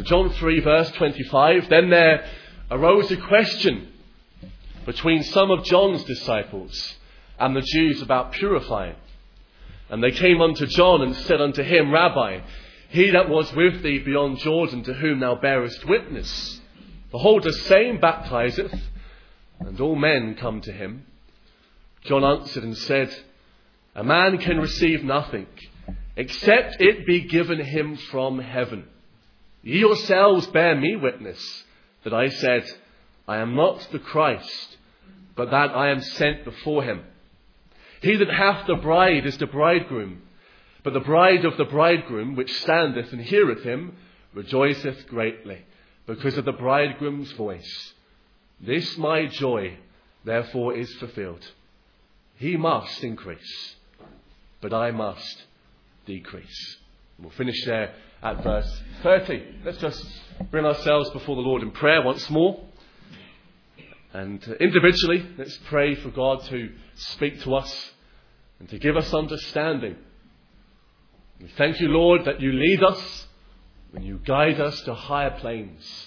So John 3 verse 25, then there arose a question between some of John's disciples and the Jews about purifying. And they came unto John and said unto him, Rabbi, he that was with thee beyond Jordan, to whom thou bearest witness, behold, the same baptizeth, and all men come to him. John answered and said, a man can receive nothing, except it be given him from heaven. Ye yourselves bear me witness, that I said, I am not the Christ, but that I am sent before him. He that hath the bride is the bridegroom, but the bride of the bridegroom, which standeth and heareth him, rejoiceth greatly, because of the bridegroom's voice. This my joy, therefore, is fulfilled. He must increase, but I must decrease. We'll finish there at verse 30. Let's just bring ourselves before the Lord in prayer once more. And individually, let's pray for God to speak to us and to give us understanding. We thank you, Lord, that you lead us and you guide us to higher planes.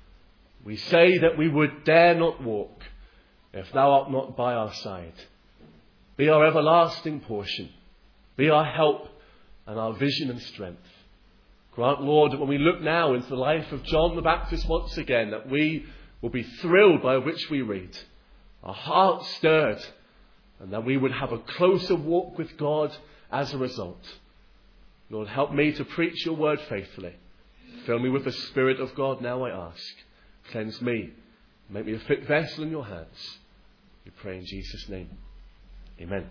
We say that we would dare not walk if thou art not by our side. Be our everlasting portion. Be our help and our vision and strength. Grant, Lord, that when we look now into the life of John the Baptist once again, that we will be thrilled by which we read, our hearts stirred, and that we would have a closer walk with God as a result. Lord, help me to preach your word faithfully. Fill me with the Spirit of God now, I ask. Cleanse me. Make me a fit vessel in your hands. We pray in Jesus' name. Amen.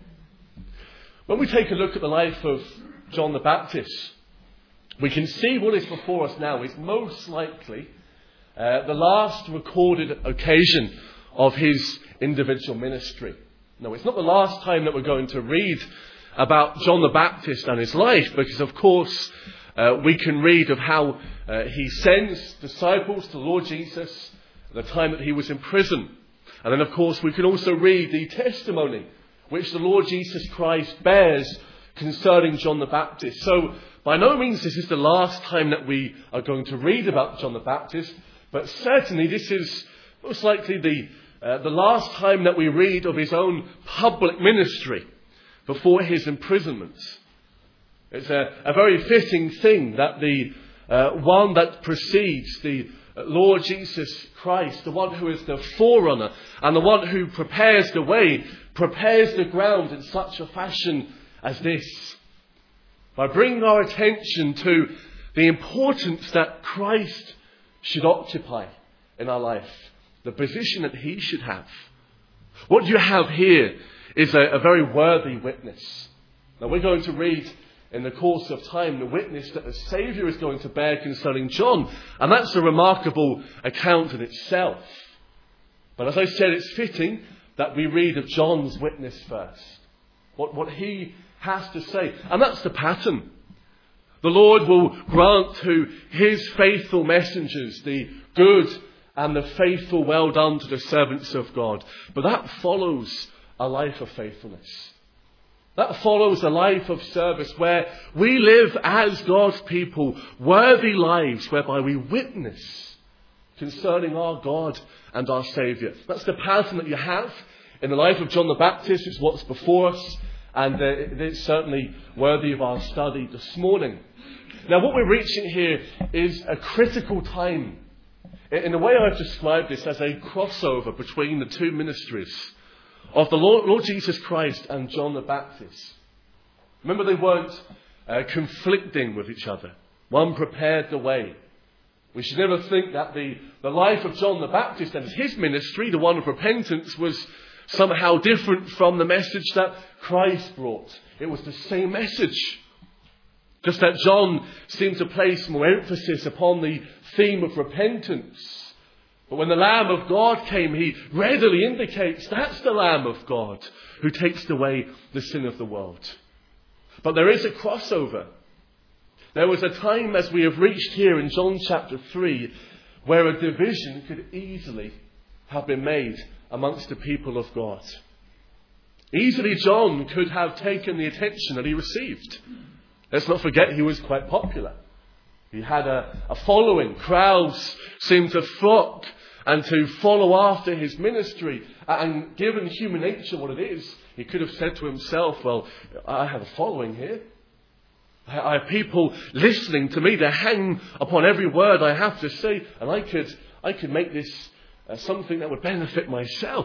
When we take a look at the life of John the Baptist, we can see what is before us now is most likely the last recorded occasion of his individual ministry. No, it's not the last time that we're going to read about John the Baptist and his life, because of course we can read of how he sends disciples to the Lord Jesus at the time that he was in prison. And then of course we can also read the testimony which the Lord Jesus Christ bears concerning John the Baptist. So by no means this is the last time that we are going to read about John the Baptist, but certainly this is most likely the last time that we read of his own public ministry before his imprisonment. It's a very fitting thing that the one that precedes the Lord Jesus Christ, the one who is the forerunner and the one who prepares the way, prepares the ground in such a fashion as this, by bringing our attention to the importance that Christ should occupy in our life, the position that he should have. What you have here is a very worthy witness. Now we're going to read in the course of time the witness that the Saviour is going to bear concerning John, and that's a remarkable account in itself. But as I said, it's fitting that we read of John's witness first, what he has to say, and that's the pattern. The Lord will grant to his faithful messengers the good and the faithful well done to the servants of God. But that follows a life of faithfulness. That follows a life of service where we live as God's people, worthy lives whereby we witness concerning our God and our Saviour. That's the pattern that you have in the life of John the Baptist. It's what's before us, and it is certainly worthy of our study this morning. Now what we're reaching here is a critical time. In the way I've described this as a crossover between the two ministries of the Lord Jesus Christ and John the Baptist. Remember, they weren't conflicting with each other. One prepared the way. We should never think that the life of John the Baptist and his ministry, the one of repentance, was somehow different from the message that Christ brought. It was the same message. Just that John seemed to place more emphasis upon the theme of repentance. But when the Lamb of God came, he readily indicates that's the Lamb of God who takes away the sin of the world. But there is a crossover. There was a time, as we have reached here in John chapter 3, where a division could easily have been made amongst the people of God. Easily John could have taken the attention that he received. Let's not forget he was quite popular. He had a following. Crowds seemed to flock and to follow after his ministry. And given human nature what it is, he could have said to himself, well, I have a following here. I have people listening to me. They hang upon every word I have to say. And I could make this something that would benefit myself.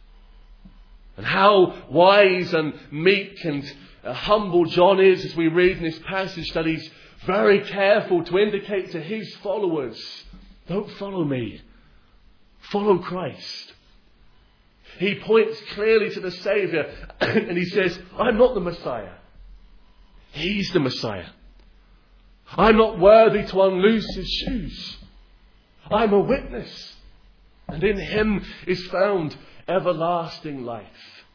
And how wise and meek and humble John is, as we read in this passage, that he's very careful to indicate to his followers, don't follow me, follow Christ. He points clearly to the Saviour and he says, I'm not the Messiah. He's the Messiah. I'm not worthy to unloose his shoes. I'm a witness. And in him is found everlasting life.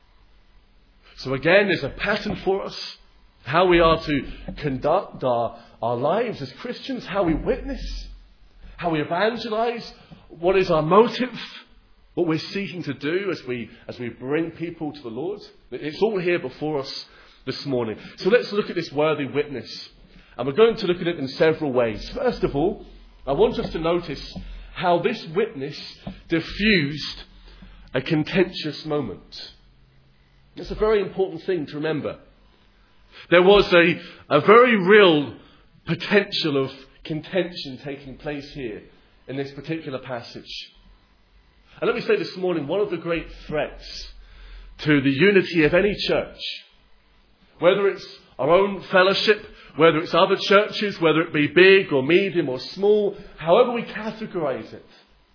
So again, there's a pattern for us, how we are to conduct our lives as Christians, how we witness, how we evangelize, what is our motive, what we're seeking to do as we bring people to the Lord. It's all here before us this morning. So let's look at this worthy witness. And we're going to look at it in several ways. First of all, I want us to notice how this witness diffused a contentious moment. It's a very important thing to remember. There was a very real potential of contention taking place here in this particular passage. And let me say this morning, one of the great threats to the unity of any church, whether it's our own fellowship, whether it's other churches, whether it be big or medium or small, however we categorize it,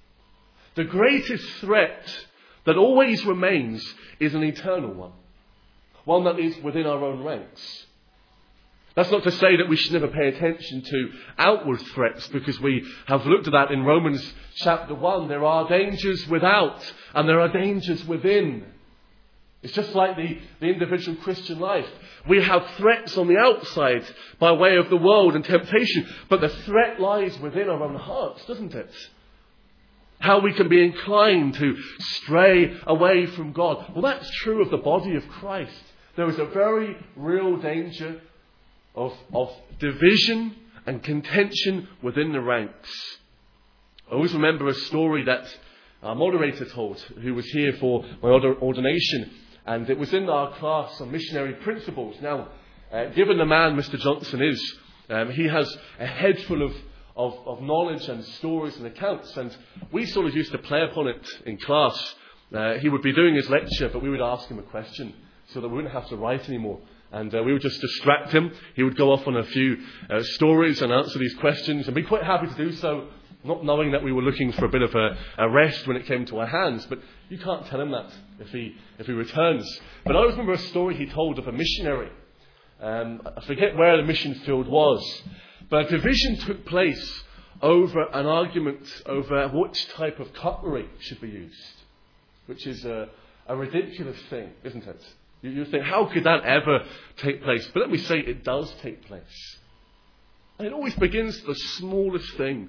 the greatest threat that always remains is an eternal one that is within our own ranks. That's not to say that we should never pay attention to outward threats, because we have looked at that in Romans chapter 1. There are dangers without and there are dangers within. It's just like the individual Christian life. We have threats on the outside by way of the world and temptation, but the threat lies within our own hearts, doesn't it? How we can be inclined to stray away from God. Well, that's true of the body of Christ. There is a very real danger of division and contention within the ranks. I always remember a story that our moderator told, who was here for my ordination, and it was in our class on missionary principles. Now, given the man Mr. Johnson is, he has a head full of knowledge and stories and accounts, and we sort of used to play upon it in class. He would be doing his lecture, but we would ask him a question so that we wouldn't have to write anymore. And we would just distract him. He would go off on a few stories and answer these questions, and be quite happy to do so, not knowing that we were looking for a bit of a rest when it came to our hands. But you can't tell him that if he returns. But I always remember a story he told of a missionary. I forget where the mission field was, but a division took place over an argument over which type of cutlery should be used, which is a ridiculous thing, isn't it? You think, how could that ever take place? But let me say, it does take place. And it always begins the smallest thing,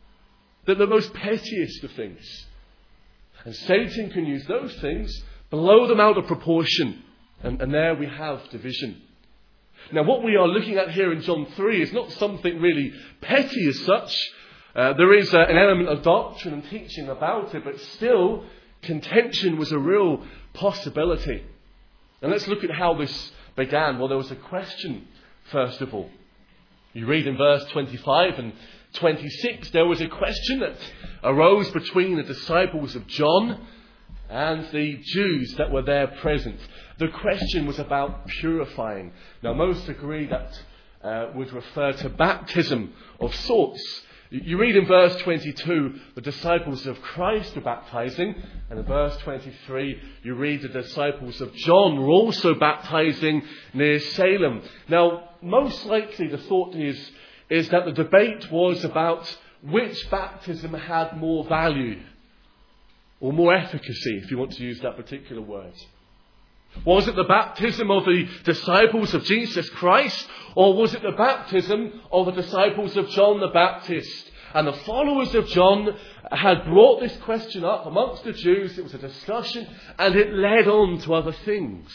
the most pettiest of things. And Satan can use those things, blow them out of proportion, and there we have division. Now, what we are looking at here in John 3 is not something really petty as such. There is an element of doctrine and teaching about it, but still, contention was a real possibility. And let's look at how this began. Well, there was a question, first of all. You read in verse 25 and 26, there was a question that arose between the disciples of John and the Jews that were there present. The question was about purifying. Now, most agree that would refer to baptism of sorts. You read in verse 22, the disciples of Christ were baptizing. And in verse 23, you read the disciples of John were also baptizing near Salem. Now, most likely the thought is that the debate was about which baptism had more value or more efficacy, if you want to use that particular word. Was it the baptism of the disciples of Jesus Christ, or was it the baptism of the disciples of John the Baptist? And the followers of John had brought this question up amongst the Jews. It was a discussion, and it led on to other things.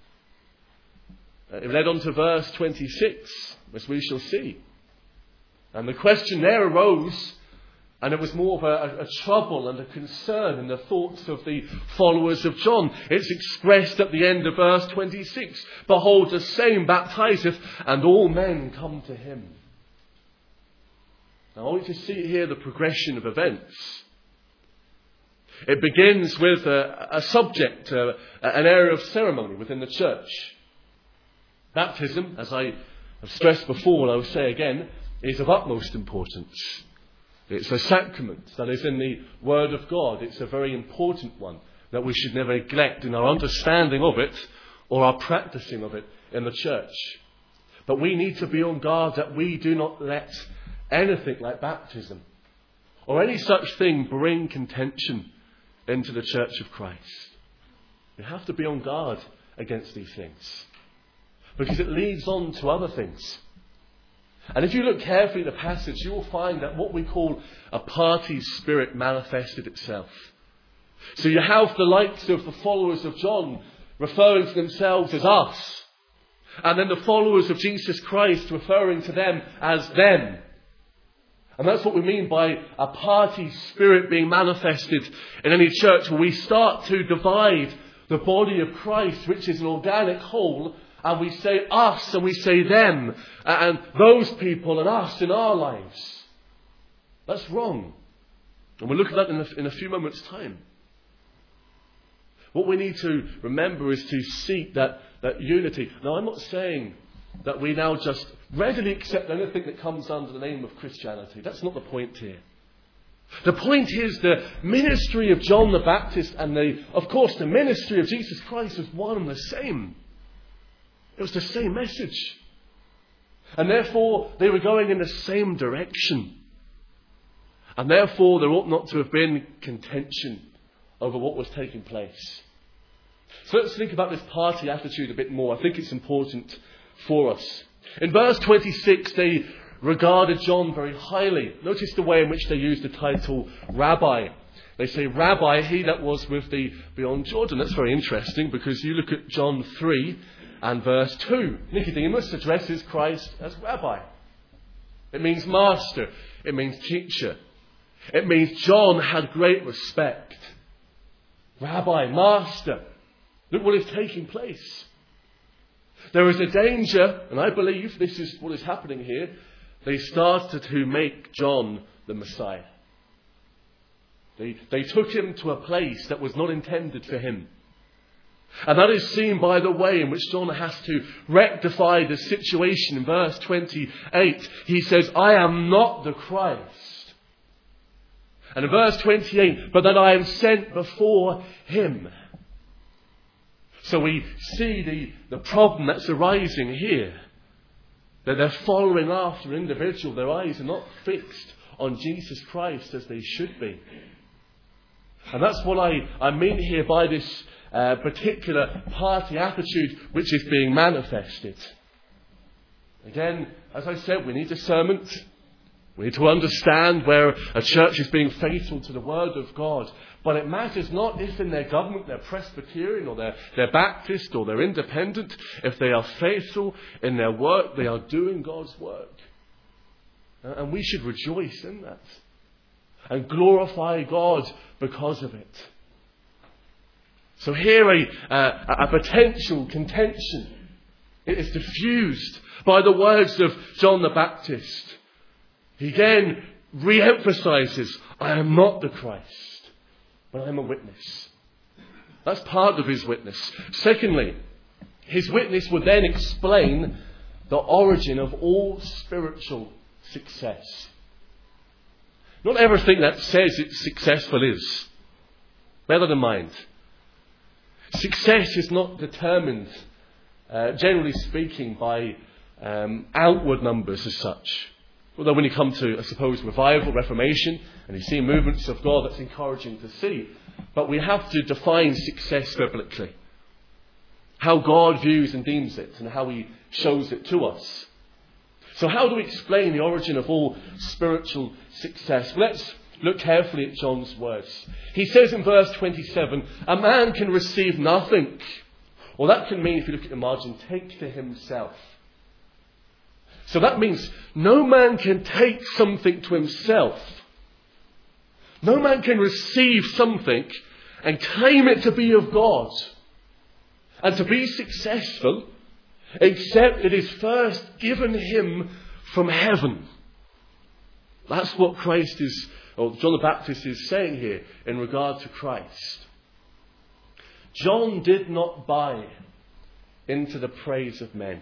It led on to verse 26, as we shall see. And the question there arose, and it was more of a trouble and a concern in the thoughts of the followers of John. It's expressed at the end of verse 26. Behold, the same baptizeth, and all men come to him. Now I want you to see here the progression of events. It begins with a subject, an area of ceremony within the church. Baptism, as I have stressed before and I will say again, is of utmost importance. It's a sacrament that is in the Word of God. It's a very important one that we should never neglect in our understanding of it or our practicing of it in the church. But we need to be on guard that we do not let anything like baptism or any such thing bring contention into the church of Christ. We have to be on guard against these things, because it leads on to other things. And if you look carefully at the passage, you will find that what we call a party spirit manifested itself. So you have the likes of the followers of John referring to themselves as us, and then the followers of Jesus Christ referring to them as them. And that's what we mean by a party spirit being manifested in any church, where we start to divide the body of Christ, which is an organic whole, and we say us and we say them, and those people and us in our lives. That's wrong. And we'll look at that in a few moments' time. What we need to remember is to seek that unity. Now, I'm not saying that we now just readily accept anything that comes under the name of Christianity. That's not the point here. The point is the ministry of John the Baptist and of course the ministry of Jesus Christ was one and the same. It was the same message. And therefore they were going in the same direction. And therefore there ought not to have been contention over what was taking place. So let's think about this party attitude a bit more. I think it's important for us. In verse 26, they regarded John very highly. Notice the way in which they use the title Rabbi. They say, Rabbi, he that was with thee beyond Jordan. That's very interesting, because you look at John 3 and verse 2. Nicodemus addresses Christ as Rabbi. It means master. It means teacher. It means John had great respect. Rabbi, master. Look what is taking place. There is a danger, and I believe this is what is happening here. They started to make John the Messiah. They took him to a place that was not intended for him. And that is seen by the way in which John has to rectify the situation. In verse 28, he says, I am not the Christ. And in verse 28, but that I am sent before him. So we see the problem that's arising here. That they're following after an individual. Their eyes are not fixed on Jesus Christ as they should be. And that's what I mean here by this particular party attitude which is being manifested. Again, as I said, we need discernment. We need to understand where a church is being faithful to the Word of God. But it matters not if in their government they're Presbyterian or they're Baptist or they're independent. If they are faithful in their work, they are doing God's work. And we should rejoice in that. And glorify God because of it. So here a potential contention. It is diffused by the words of John the Baptist. He again re-emphasizes, I am not the Christ, but I am a witness. That's part of his witness. Secondly, his witness would then explain the origin of all spiritual success. Not everything that says it's successful is. Bear that in mind. Success is not determined, generally speaking, by outward numbers as such. Although when you come to, I suppose, revival, reformation, and you see movements of God, that's encouraging to see. But we have to define success biblically. How God views and deems it, and how he shows it to us. So how do we explain the origin of all spiritual success? Let's look carefully at John's words. He says in verse 27, a man can receive nothing. Or that can mean, if you look at the margin, take to himself. So that means no man can take something to himself. No man can receive something and claim it to be of God and to be successful, except it is first given him from heaven. That's what Christ is, or John the Baptist is saying here in regard to Christ. John did not buy into the praise of men.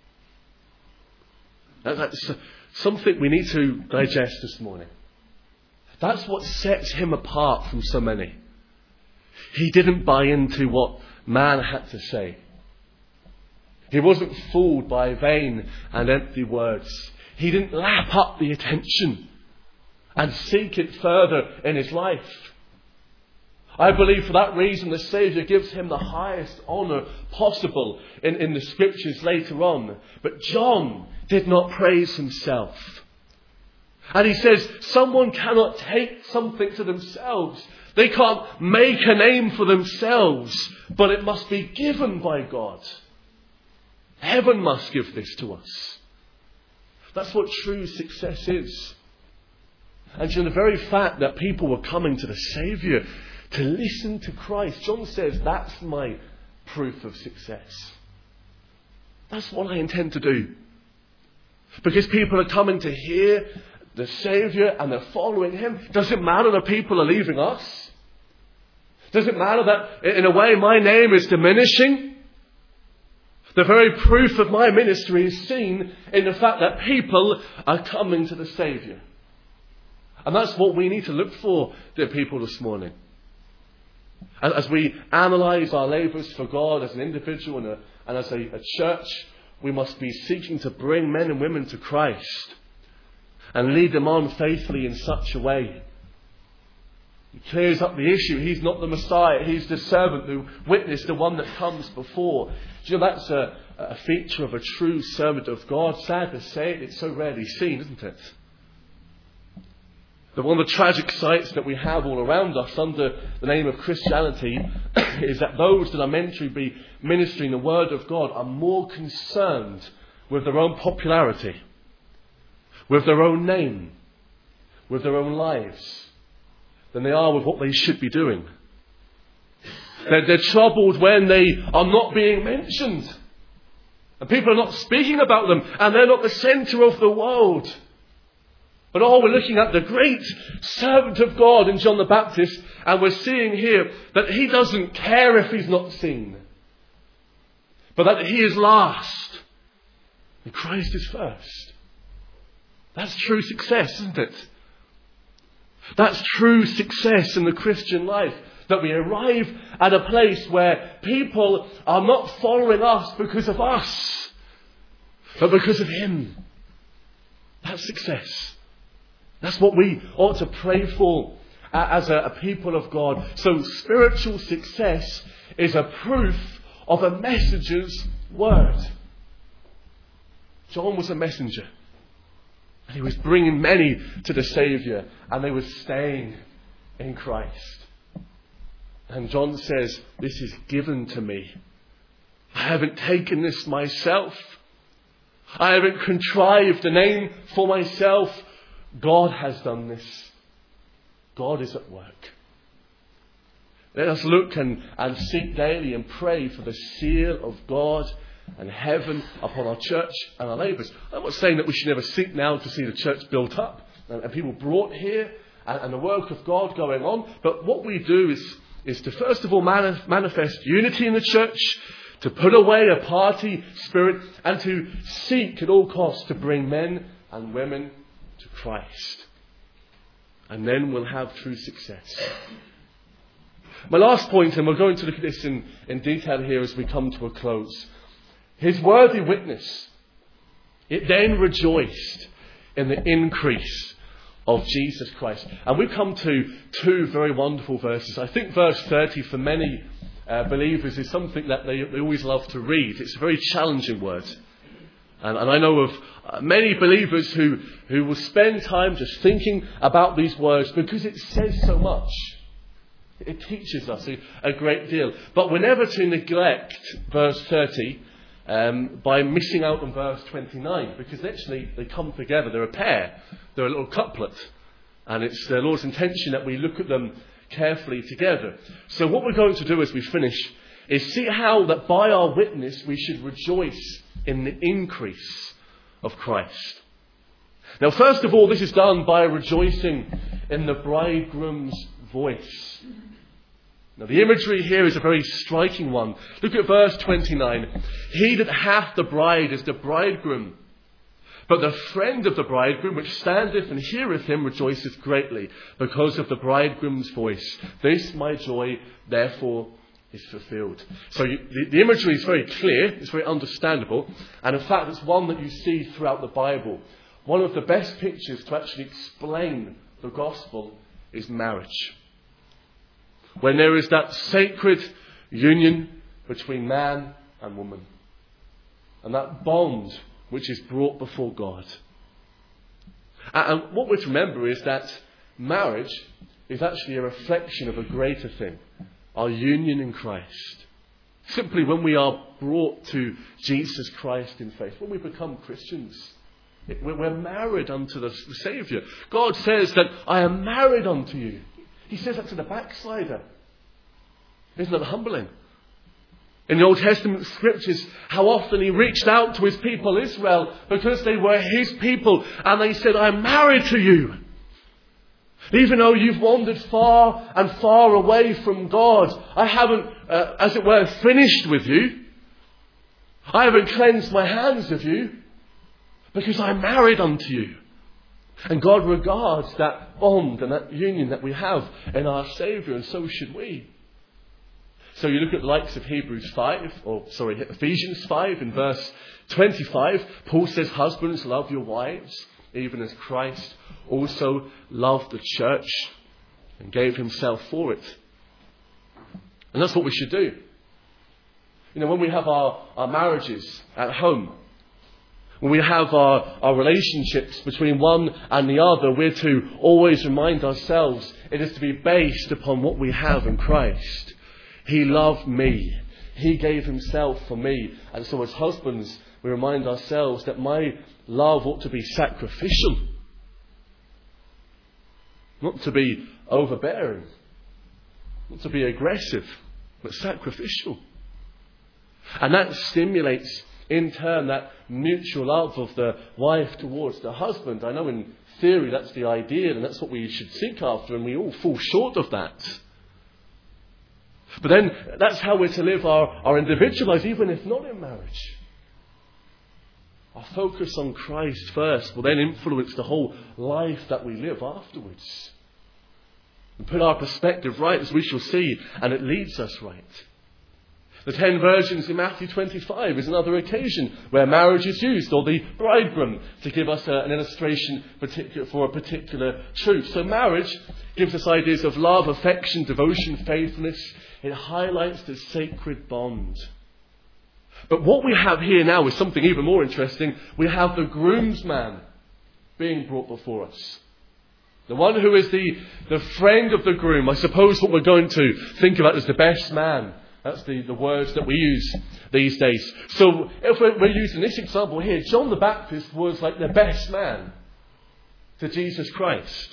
That's something we need to digest this morning. That's what sets him apart from so many. He didn't buy into what man had to say. He wasn't fooled by vain and empty words. He didn't lap up the attention and seek it further in his life. I believe for that reason the Saviour gives him the highest honour possible in the Scriptures later on. But John did not praise himself. And he says someone cannot take something to themselves. They can't make a name for themselves, but it must be given by God. Heaven must give this to us. That's what true success is. And the very fact that people were coming to the Saviour to listen to Christ, John says, that's my proof of success. That's what I intend to do. Because people are coming to hear the Saviour and they're following him. Does it matter that people are leaving us? Does it matter that in a way my name is diminishing? The very proof of my ministry is seen in the fact that people are coming to the Saviour. And that's what we need to look for, dear people, this morning. As we analyse our labours for God as an individual and as a church, we must be seeking to bring men and women to Christ and lead them on faithfully in such a way. He clears up the issue. He's not the Messiah. He's the servant who witnessed, the one that comes before. Do you know that's a feature of a true servant of God? Sad to say it, it's so rarely seen, isn't it? That one of the tragic sights that we have all around us under the name of Christianity is that those that are meant to be ministering the Word of God are more concerned with their own popularity, with their own name, with their own lives, than they are with what they should be doing. They're troubled when they are not being mentioned. And people are not speaking about them. And they're not the centre of the world. But we're looking at the great servant of God in John the Baptist. And we're seeing here that he doesn't care if he's not seen. But that he is last. And Christ is first. That's true success, isn't it? That's true success in the Christian life. That we arrive at a place where people are not following us because of us, but because of him. That's success. That's what we ought to pray for as a people of God. So spiritual success is a proof of a messenger's word. John was a messenger. And he was bringing many to the Saviour. And they were staying in Christ. And John says, this is given to me. I haven't taken this myself. I haven't contrived a name for myself. God has done this. God is at work. Let us look and seek daily and pray for the seal of God and heaven upon our church and our labours. I'm not saying that we should never seek now to see the church built up and people brought here and the work of God going on. But what we do is to first of all manifest unity in the church, to put away a party spirit, and to seek at all costs to bring men and women to Christ. And then we'll have true success. My last point, and we're going to look at this in detail here as we come to a close. His worthy witness, it then rejoiced in the increase of Jesus Christ. And we come to two very wonderful verses. I think verse 30 for many believers is something that they always love to read. It's a very challenging word. And I know of many believers who will spend time just thinking about these words because it says so much. It teaches us a great deal. But we're never to neglect verse 30 by missing out on verse 29, because actually they come together, they're a pair, they're a little couplet, and it's the Lord's intention that we look at them carefully together. So what we're going to do as we finish is see how that by our witness we should rejoice in the increase of Christ. Now, first of all, this is done by rejoicing in the bridegroom's voice. Now, the imagery here is a very striking one. Look at verse 29. He that hath the bride is the bridegroom. But the friend of the bridegroom, which standeth and heareth him, rejoiceth greatly, because of the bridegroom's voice. This my joy, therefore, is fulfilled. So the imagery is very clear, it's very understandable, and in fact it's one that you see throughout the Bible. One of the best pictures to actually explain the gospel is marriage. When there is that sacred union between man and woman, and that bond which is brought before God. And what we're to remember is that marriage is actually a reflection of a greater thing, our union in Christ. Simply when we are brought to Jesus Christ in faith, when we become Christians, we're married unto the Saviour. God says that I am married unto you. He says that to the backslider. Isn't that humbling? In the Old Testament scriptures, how often he reached out to his people Israel because they were his people, and they said, I'm married to you. Even though you've wandered far and far away from God, I haven't, as it were, finished with you. I haven't cleansed my hands of you, because I'm married unto you. And God regards that bond and that union that we have in our Saviour, and so should we. So you look at the likes of Ephesians 5 in verse 25. Paul says, husbands, love your wives, even as Christ also loved the church and gave himself for it. And that's what we should do. You know, when we have our marriages at home, when we have our relationships between one and the other, we're to always remind ourselves it is to be based upon what we have in Christ. He loved me. He gave himself for me. And so as husbands, we remind ourselves that my love ought to be sacrificial. Not to be overbearing. Not to be aggressive, but sacrificial. And that stimulates, in turn, that mutual love of the wife towards the husband. I know in theory that's the ideal and that's what we should seek after, and we all fall short of that. But then that's how we're to live our individual lives, even if not in marriage. Our focus on Christ first will then influence the whole life that we live afterwards. And put our perspective right, as we shall see, and it leads us right. The 10 virgins in Matthew 25 is another occasion where marriage is used, or the bridegroom, to give us an illustration for a particular truth. So marriage gives us ideas of love, affection, devotion, faithfulness. It highlights the sacred bond. But what we have here now is something even more interesting. We have the groomsman being brought before us. The one who is the friend of the groom. I suppose what we're going to think about is the best man. That's the words that we use these days. So if we're using this example here, John the Baptist was like the best man to Jesus Christ.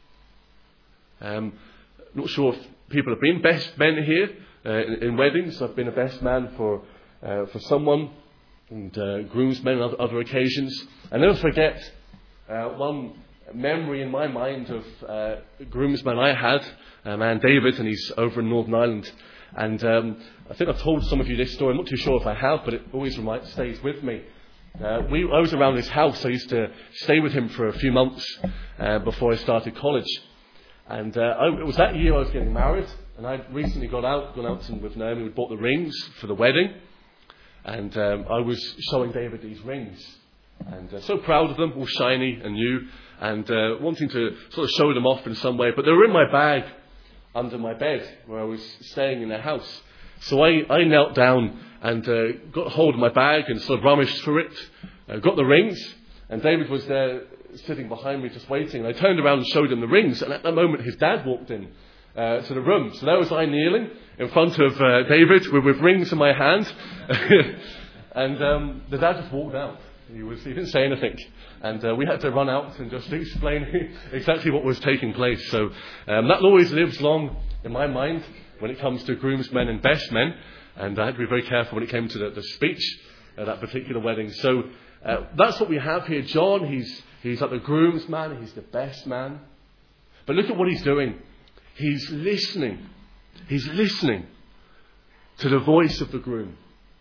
Not sure if people have been best men here in weddings. I've been a best man for someone, and groomsmen on other occasions. I never forget one memory in my mind of the groomsman I had, a man David, and he's over in Northern Ireland. And I think I've told some of you this story. I'm not too sure if I have, but it always stays with me. I was around his house. I used to stay with him for a few months before I started college. And it was that year I was getting married. And I'd recently gone out with Naomi. We bought the rings for the wedding. And I was showing David these rings. And so proud of them, all shiny and new. And wanting to sort of show them off in some way. But they were in my bag under my bed where I was staying in the house. So I knelt down and got hold of my bag and sort of rummaged through it. Got the rings, and David was there sitting behind me just waiting. And I turned around and showed him the rings, and at that moment his dad walked in to the room. So there was I kneeling in front of David with rings in my hand. And the dad just walked out. He didn't say anything. And we had to run out and just explain exactly what was taking place. So that always lives long in my mind when it comes to groomsmen and best men. And I had to be very careful when it came to the speech at that particular wedding. So that's what we have here. John, he's like the groomsman. He's the best man. But look at what he's doing. He's listening. He's listening to the voice of the groom.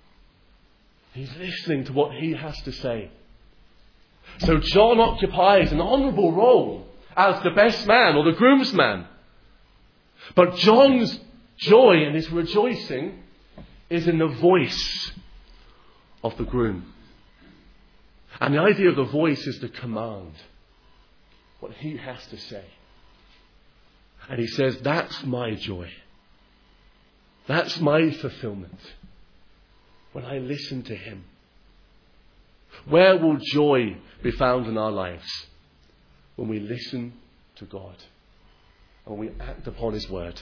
He's listening to what he has to say. So John occupies an honourable role as the best man or the groomsman. But John's joy and his rejoicing is in the voice of the groom. And the idea of the voice is the command. What he has to say. And he says, that's my joy. That's my fulfillment. When I listen to him. Where will joy be found in our lives? When we listen to God. And when we act upon his word.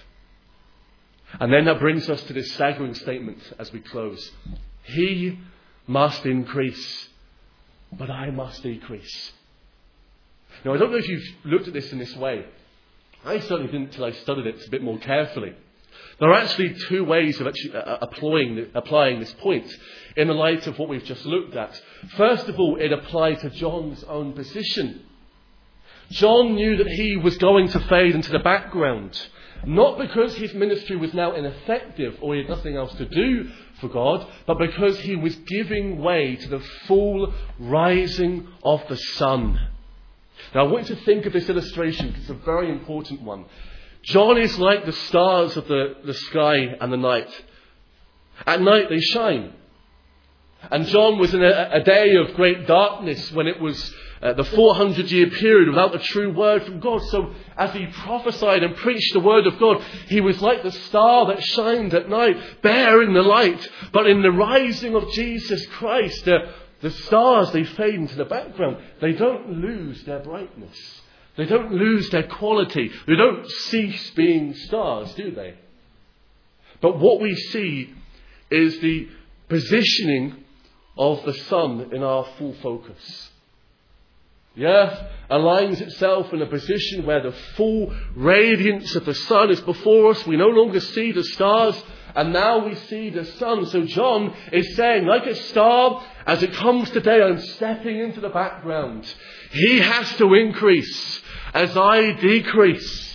And then that brings us to this staggering statement as we close. He must increase, but I must decrease. Now, I don't know if you've looked at this in this way. I certainly didn't until I studied it a bit more carefully. There are actually two ways of actually applying this point in the light of what we've just looked at. First of all, it applied to John's own position. John knew that he was going to fade into the background. Not because his ministry was now ineffective or he had nothing else to do for God, but because he was giving way to the full rising of the sun. Now I want you to think of this illustration because it's a very important one. John is like the stars of the sky and the night. At night they shine. And John was in a day of great darkness when it was the 400-year period without a true word from God. So as he prophesied and preached the word of God, he was like the star that shined at night, bearing the light. But in the rising of Jesus Christ, the stars, they fade into the background. They don't lose their brightness. They don't lose their quality. They don't cease being stars, do they? But what we see is the positioning of the sun in our full focus. The earth aligns itself in a position where the full radiance of the sun is before us. We no longer see the stars, and now we see the sun. So John is saying, like a star, as it comes today, I'm stepping into the background. He has to increase as I decrease.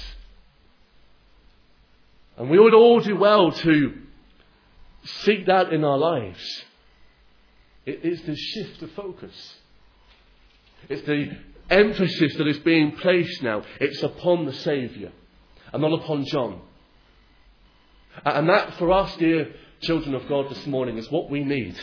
And we would all do well to seek that in our lives. It is the shift of focus. It's the emphasis that is being placed now. It's upon the Saviour and not upon John. And that for us, dear children of God, this morning is what we need.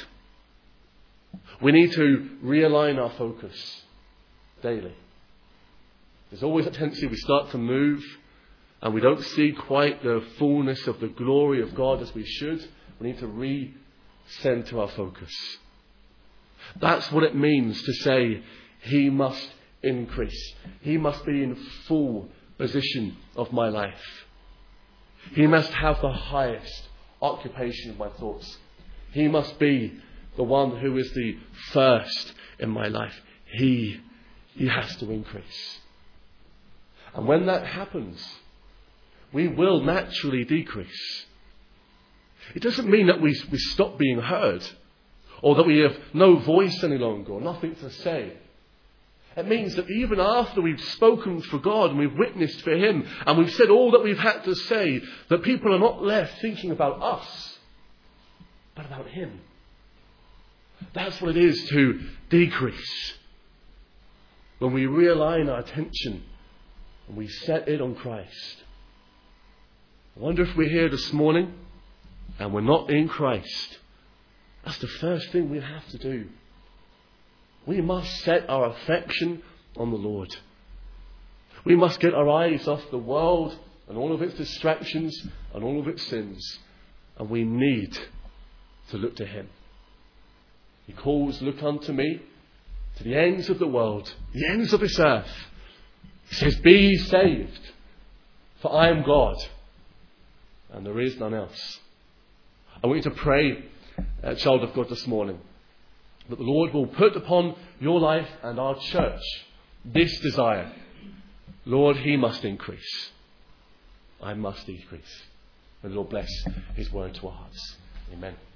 We need to realign our focus daily. There's always a tendency we start to move and we don't see quite the fullness of the glory of God as we should. We need to recenter our focus. That's what it means to say, he must increase. He must be in full position of my life. He must have the highest occupation of my thoughts. He must be the one who is the first in my life. He has to increase. And when that happens, we will naturally decrease. It doesn't mean that we stop being heard, or that we have no voice any longer, or nothing to say. It means that even after we've spoken for God and we've witnessed for him and we've said all that we've had to say, that people are not left thinking about us, but about him. That's what it is to decrease. When we realign our attention and we set it on Christ. I wonder if we're here this morning and we're not in Christ. That's the first thing we have to do. We must set our affection on the Lord. We must get our eyes off the world and all of its distractions and all of its sins. And we need to look to him. He calls, look unto me, to the ends of the world, the ends of this earth. He says, be saved, for I am God, and there is none else. I want you to pray, child of God, this morning. That the Lord will put upon your life and our church this desire. Lord, He must increase. I must decrease. May the Lord bless His word to our hearts. Amen.